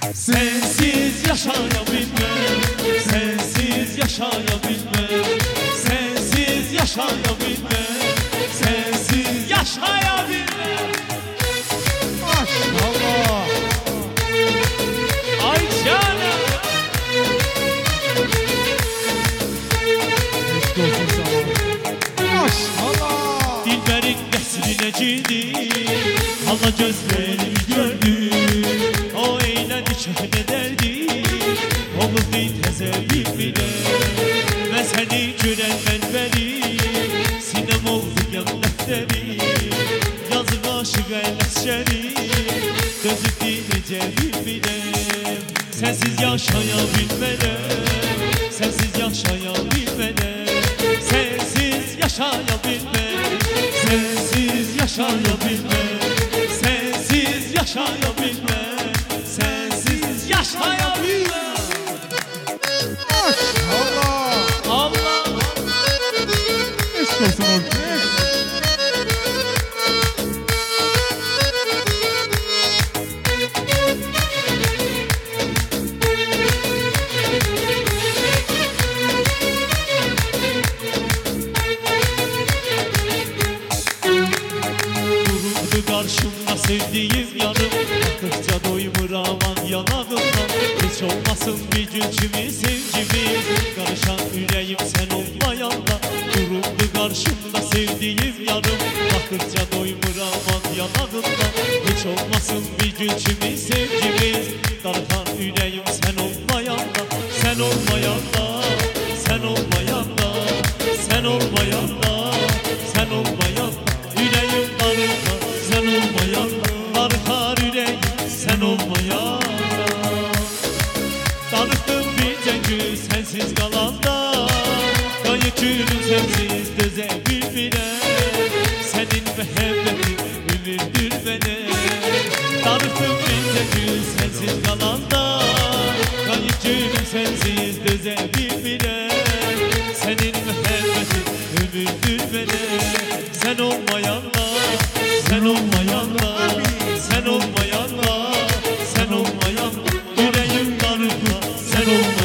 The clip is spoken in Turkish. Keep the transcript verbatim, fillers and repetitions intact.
Sensiz yaşayabilmem, sensiz yaşayabilmem, sensiz yaşayabilmem, sensiz yaşayabilmem. Maşallah. Ay canım. Eşk olsun sana. Maşallah. Dilberin nesrine cildi, Allah gözlerim gördü. O eğlendi çehne derdi, olur değil tezellim bile. Ve seni görenden beri, sinem oldu yan defteri. Yazık aşık eyleşeri, gözük dinece bilmem. Sensiz yaşayabilmem, sensiz yaşayabilmem, sensiz yaşayabilmem, sensiz yaşayabilmem, sensiz yaşayabilmem, sensiz yaşayabilmem. Maşallah. Allah. Eşk olsun ortaya. Dururdu karşımda sevdiğim yanım, baktıkça doymur aman yanağımdan. Hiç olmasın bir gülçümü sevgimi, karışan yüreğim sen olmayanda. Dururdu karşımda sevdiğim yanım, baktıkça doymur aman yanağımdan. Hiç olmasın bir gülçümü sevgimi, karışan yüreğim sen olmayanda. Sen olmayanda, sen olmayanda, sen olmayanda, sen olmayanda. Yüreğim darıkar, sen olmayanda, darıkar yüreğim sen olmayanda. Darıktım bir cengü sensiz kalanda, kayık gülüm sensiz düzelir bile. Senin muhabbetin ömürdür beni. Darıktım bir cengü sensiz kalanda, kayık gülüm sensiz düzelir bile. Senin muhabbetin ömürdür beni. Sen olmayanda, sen olmayanda, sen olmayanda, sen olmayanda, yüreğim darıkla, sen olmayanda.